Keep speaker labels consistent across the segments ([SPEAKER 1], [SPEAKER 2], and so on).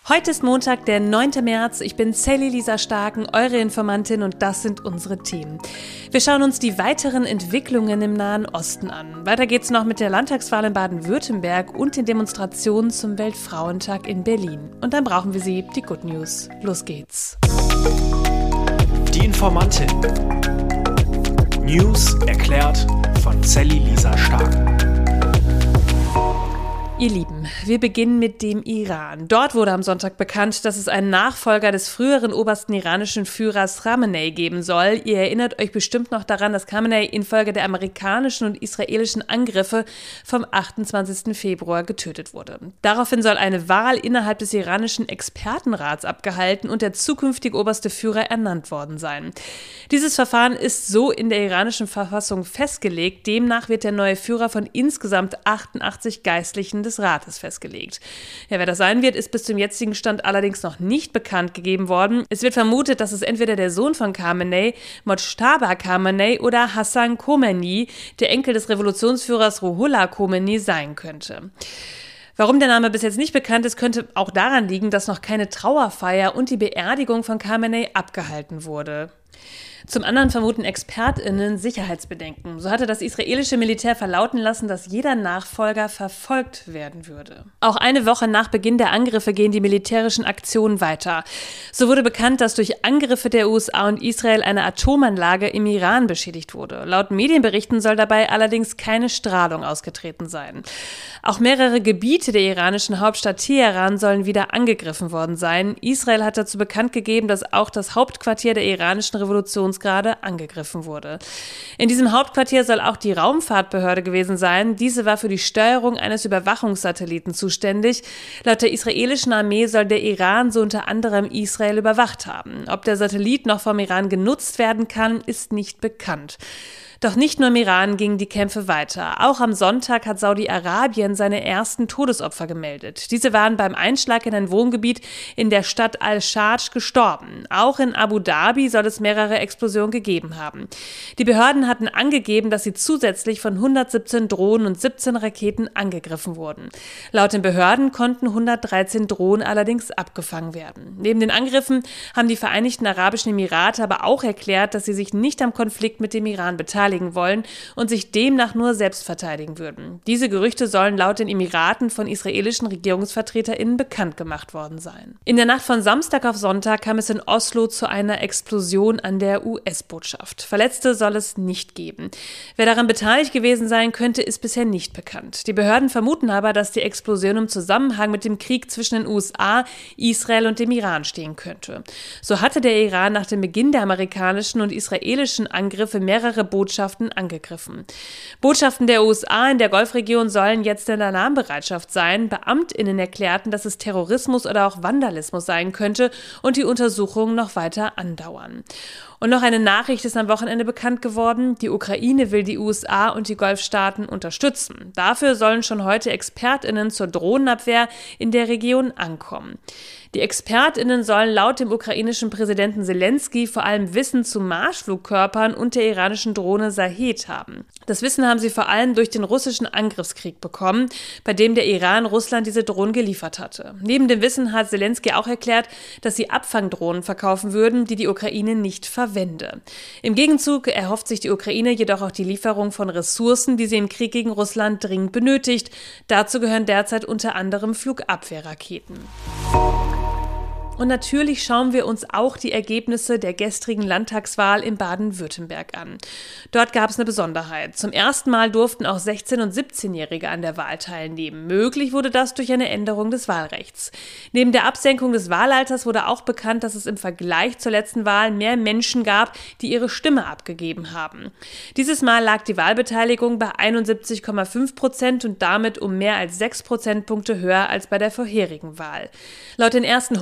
[SPEAKER 1] Heute ist Montag, der 9. März. Ich bin Sally Lisa Starken, eure Informantin, und das sind unsere Themen. Wir schauen uns die weiteren Entwicklungen im Nahen Osten an. Weiter geht's noch mit der Landtagswahl in Baden-Württemberg und den Demonstrationen zum Weltfrauentag in Berlin. Und dann brauchen wir sie, die Good News. Los geht's.
[SPEAKER 2] Die Informantin. News erklärt von Sally Lisa Starken.
[SPEAKER 1] Ihr Lieben, wir beginnen mit dem Iran. Dort wurde am Sonntag bekannt, dass es einen Nachfolger des früheren obersten iranischen Führers Khamenei geben soll. Ihr erinnert euch bestimmt noch daran, dass Khamenei infolge der amerikanischen und israelischen Angriffe vom 28. Februar getötet wurde. Daraufhin soll eine Wahl innerhalb des iranischen Expertenrats abgehalten und der zukünftige oberste Führer ernannt worden sein. Dieses Verfahren ist so in der iranischen Verfassung festgelegt. Demnach wird der neue Führer von insgesamt 88 Geistlichen des Rates festgelegt. Ja, wer das sein wird, ist bis zum jetzigen Stand allerdings noch nicht bekannt gegeben worden. Es wird vermutet, dass es entweder der Sohn von Khamenei, Mojtaba Khamenei, oder Hassan Khomeini, der Enkel des Revolutionsführers Ruhollah Khomeini, sein könnte. Warum der Name bis jetzt nicht bekannt ist, könnte auch daran liegen, dass noch keine Trauerfeier und die Beerdigung von Khamenei abgehalten wurde. Zum anderen vermuten ExpertInnen Sicherheitsbedenken. So hatte das israelische Militär verlauten lassen, dass jeder Nachfolger verfolgt werden würde. Auch eine Woche nach Beginn der Angriffe gehen die militärischen Aktionen weiter. So wurde bekannt, dass durch Angriffe der USA und Israel eine Atomanlage im Iran beschädigt wurde. Laut Medienberichten soll dabei allerdings keine Strahlung ausgetreten sein. Auch mehrere Gebiete der iranischen Hauptstadt Teheran sollen wieder angegriffen worden sein. Israel hat dazu bekannt gegeben, dass auch das Hauptquartier der iranischen Revolutionsgarde angegriffen wurde. In diesem Hauptquartier soll auch die Raumfahrtbehörde gewesen sein. Diese war für die Steuerung eines Überwachungssatelliten zuständig. Laut der israelischen Armee soll der Iran so unter anderem Israel überwacht haben. Ob der Satellit noch vom Iran genutzt werden kann, ist nicht bekannt. Doch nicht nur im Iran gingen die Kämpfe weiter. Auch am Sonntag hat Saudi-Arabien seine ersten Todesopfer gemeldet. Diese waren beim Einschlag in ein Wohngebiet in der Stadt Al-Sharj gestorben. Auch in Abu Dhabi soll es mehrere Explosionen gegeben haben. Die Behörden hatten angegeben, dass sie zusätzlich von 117 Drohnen und 17 Raketen angegriffen wurden. Laut den Behörden konnten 113 Drohnen allerdings abgefangen werden. Neben den Angriffen haben die Vereinigten Arabischen Emirate aber auch erklärt, dass sie sich nicht am Konflikt mit dem Iran beteiligen wollen und sich demnach nur selbst verteidigen würden. Diese Gerüchte sollen laut den Emiraten von israelischen RegierungsvertreterInnen bekannt gemacht worden sein. In der Nacht von Samstag auf Sonntag kam es in Oslo zu einer Explosion an der US-Botschaft. Verletzte soll es nicht geben. Wer daran beteiligt gewesen sein könnte, ist bisher nicht bekannt. Die Behörden vermuten aber, dass die Explosion im Zusammenhang mit dem Krieg zwischen den USA, Israel und dem Iran stehen könnte. So hatte der Iran nach dem Beginn der amerikanischen und israelischen Angriffe mehrere Botschaften angegriffen. Botschaften der USA in der Golfregion sollen jetzt in Alarmbereitschaft sein. BeamtInnen erklärten, dass es Terrorismus oder auch Vandalismus sein könnte und die Untersuchungen noch weiter andauern. Und noch eine Nachricht ist am Wochenende bekannt geworden. Die Ukraine will die USA und die Golfstaaten unterstützen. Dafür sollen schon heute ExpertInnen zur Drohnenabwehr in der Region ankommen. Die ExpertInnen sollen laut dem ukrainischen Präsidenten Zelensky vor allem Wissen zu Marschflugkörpern und der iranischen Drohne Shahed haben. Das Wissen haben sie vor allem durch den russischen Angriffskrieg bekommen, bei dem der Iran Russland diese Drohnen geliefert hatte. Neben dem Wissen hat Zelensky auch erklärt, dass sie Abfangdrohnen verkaufen würden, die die Ukraine nicht verwende. Im Gegenzug erhofft sich die Ukraine jedoch auch die Lieferung von Ressourcen, die sie im Krieg gegen Russland dringend benötigt. Dazu gehören derzeit unter anderem Flugabwehrraketen. Und natürlich schauen wir uns auch die Ergebnisse der gestrigen Landtagswahl in Baden-Württemberg an. Dort gab es eine Besonderheit. Zum ersten Mal durften auch 16- und 17-Jährige an der Wahl teilnehmen. Möglich wurde das durch eine Änderung des Wahlrechts. Neben der Absenkung des Wahlalters wurde auch bekannt, dass es im Vergleich zur letzten Wahl mehr Menschen gab, die ihre Stimme abgegeben haben. Dieses Mal lag die Wahlbeteiligung bei 71,5% und damit um mehr als 6 Prozentpunkte höher als bei der vorherigen Wahl. Laut den ersten Hochrechnungen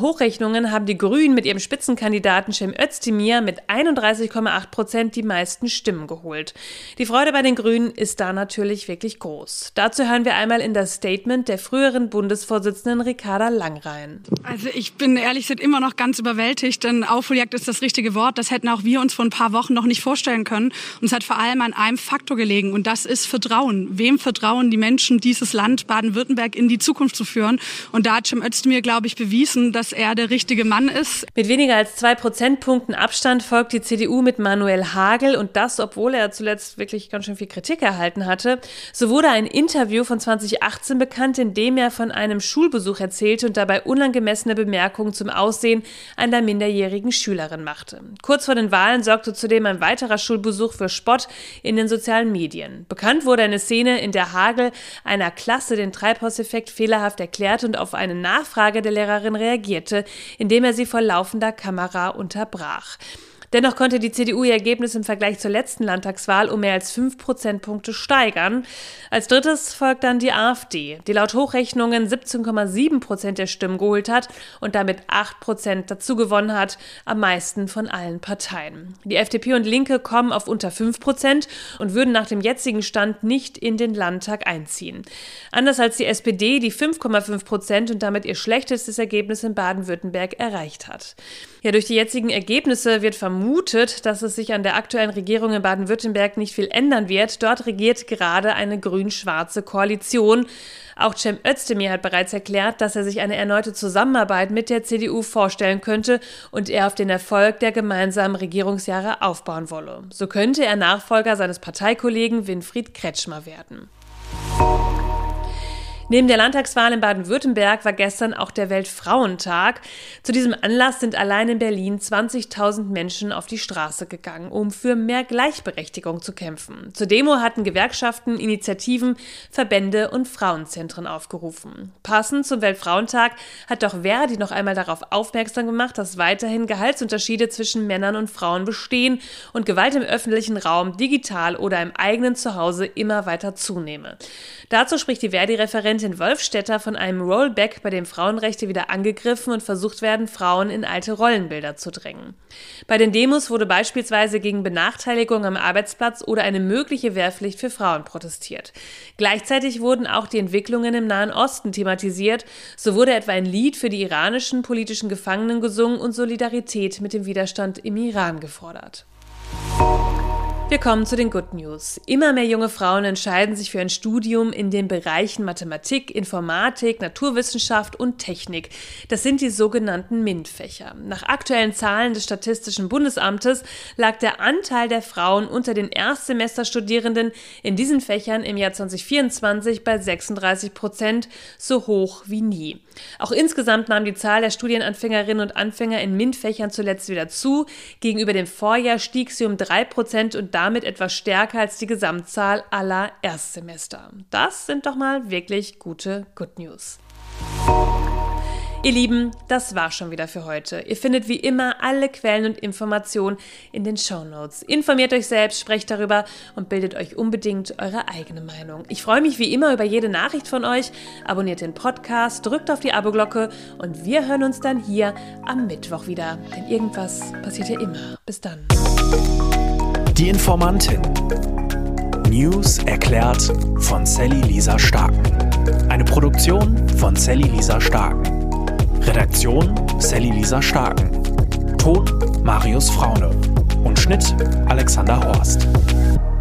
[SPEAKER 1] Vorrechnungen haben die Grünen mit ihrem Spitzenkandidaten Cem Özdemir mit 31,8% die meisten Stimmen geholt. Die Freude bei den Grünen ist da natürlich wirklich groß. Dazu hören wir einmal in das Statement der früheren Bundesvorsitzenden Ricarda Lang rein.
[SPEAKER 3] Also ich bin ehrlich gesagt immer noch ganz überwältigt, denn Aufholjagd ist das richtige Wort. Das hätten auch wir uns vor ein paar Wochen noch nicht vorstellen können. Und es hat vor allem an einem Faktor gelegen und das ist Vertrauen. Wem vertrauen die Menschen, dieses Land Baden-Württemberg in die Zukunft zu führen? Und da hat Cem Özdemir, glaube ich, bewiesen, dass er der richtige Mann ist.
[SPEAKER 1] Mit weniger als 2 Prozentpunkten Abstand folgt die CDU mit Manuel Hagel und das, obwohl er zuletzt wirklich ganz schön viel Kritik erhalten hatte. So wurde ein Interview von 2018 bekannt, in dem er von einem Schulbesuch erzählte und dabei unangemessene Bemerkungen zum Aussehen einer minderjährigen Schülerin machte. Kurz vor den Wahlen sorgte zudem ein weiterer Schulbesuch für Spott in den sozialen Medien. Bekannt wurde eine Szene, in der Hagel einer Klasse den Treibhauseffekt fehlerhaft erklärte und auf eine Nachfrage der Lehrerin reagierte, indem er sie vor laufender Kamera unterbrach. Dennoch konnte die CDU ihr Ergebnis im Vergleich zur letzten Landtagswahl um mehr als 5 Prozentpunkte steigern. Als drittes folgt dann die AfD, die laut Hochrechnungen 17,7% der Stimmen geholt hat und damit 8% dazu gewonnen hat, am meisten von allen Parteien. Die FDP und Linke kommen auf unter 5% und würden nach dem jetzigen Stand nicht in den Landtag einziehen. Anders als die SPD, die 5,5% und damit ihr schlechtestes Ergebnis in Baden-Württemberg erreicht hat. Ja, durch die jetzigen Ergebnisse wird vermutet, dass es sich an der aktuellen Regierung in Baden-Württemberg nicht viel ändern wird. Dort regiert gerade eine grün-schwarze Koalition. Auch Cem Özdemir hat bereits erklärt, dass er sich eine erneute Zusammenarbeit mit der CDU vorstellen könnte und er auf den Erfolg der gemeinsamen Regierungsjahre aufbauen wolle. So könnte er Nachfolger seines Parteikollegen Winfried Kretschmer werden. Neben der Landtagswahl in Baden-Württemberg war gestern auch der Weltfrauentag. Zu diesem Anlass sind allein in Berlin 20.000 Menschen auf die Straße gegangen, um für mehr Gleichberechtigung zu kämpfen. Zur Demo hatten Gewerkschaften, Initiativen, Verbände und Frauenzentren aufgerufen. Passend zum Weltfrauentag hat doch Verdi noch einmal darauf aufmerksam gemacht, dass weiterhin Gehaltsunterschiede zwischen Männern und Frauen bestehen und Gewalt im öffentlichen Raum, digital oder im eigenen Zuhause immer weiter zunehme. Dazu spricht die Verdi-Referentin Wolfstetter von einem Rollback, bei dem Frauenrechte wieder angegriffen und versucht werden, Frauen in alte Rollenbilder zu drängen. Bei den Demos wurde beispielsweise gegen Benachteiligung am Arbeitsplatz oder eine mögliche Wehrpflicht für Frauen protestiert. Gleichzeitig wurden auch die Entwicklungen im Nahen Osten thematisiert. So wurde etwa ein Lied für die iranischen politischen Gefangenen gesungen und Solidarität mit dem Widerstand im Iran gefordert. Wir kommen zu den Good News. Immer mehr junge Frauen entscheiden sich für ein Studium in den Bereichen Mathematik, Informatik, Naturwissenschaft und Technik. Das sind die sogenannten MINT-Fächer. Nach aktuellen Zahlen des Statistischen Bundesamtes lag der Anteil der Frauen unter den Erstsemesterstudierenden in diesen Fächern im Jahr 2024 bei 36%, so hoch wie nie. Auch insgesamt nahm die Zahl der Studienanfängerinnen und Anfänger in MINT-Fächern zuletzt wieder zu. Gegenüber dem Vorjahr stieg sie um 3% und damit etwas stärker als die Gesamtzahl aller Erstsemester. Das sind doch mal wirklich gute Good News. Ihr Lieben, das war schon wieder für heute. Ihr findet wie immer alle Quellen und Informationen in den Shownotes. Informiert euch selbst, sprecht darüber und bildet euch unbedingt eure eigene Meinung. Ich freue mich wie immer über jede Nachricht von euch. Abonniert den Podcast, drückt auf die Abo-Glocke und wir hören uns dann hier am Mittwoch wieder. Denn irgendwas passiert ja immer. Bis dann.
[SPEAKER 2] Die Informantin. News erklärt von Sally Lisa Starken. Eine Produktion von Sally Lisa Starken. Redaktion Sally Lisa Starken. Ton Marius Fraune. Und Schnitt Alexander Horst.